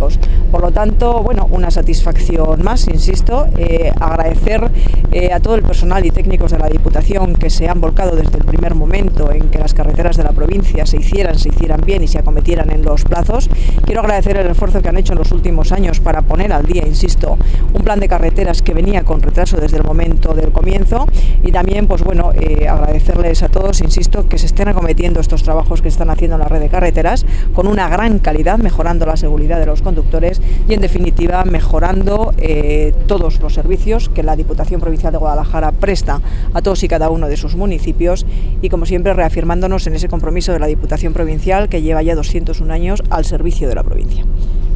técnicos. Por lo tanto, bueno, una satisfacción más, insisto, agradecer a todo el personal y técnicos de la Diputación que se han volcado desde el primer momento en que las carreteras de la provincia se hicieran bien y se acometieran en los plazos. Quiero agradecer el esfuerzo que han hecho en los últimos años para poner al día, insisto, un plan de carreteras que venía con retraso desde el momento del comienzo, y también, pues bueno, agradecerles a todos, insisto, que se estén acometiendo estos trabajos que están haciendo en la red de carreteras con una gran calidad, mejorando la seguridad de los conductores y, en definitiva, mejorando todos los servicios que la Diputación Provincial de Guadalajara presta a todos y cada uno de sus municipios, y, como siempre, reafirmándonos en ese compromiso de la Diputación Provincial que lleva ya 201 años al servicio de la provincia.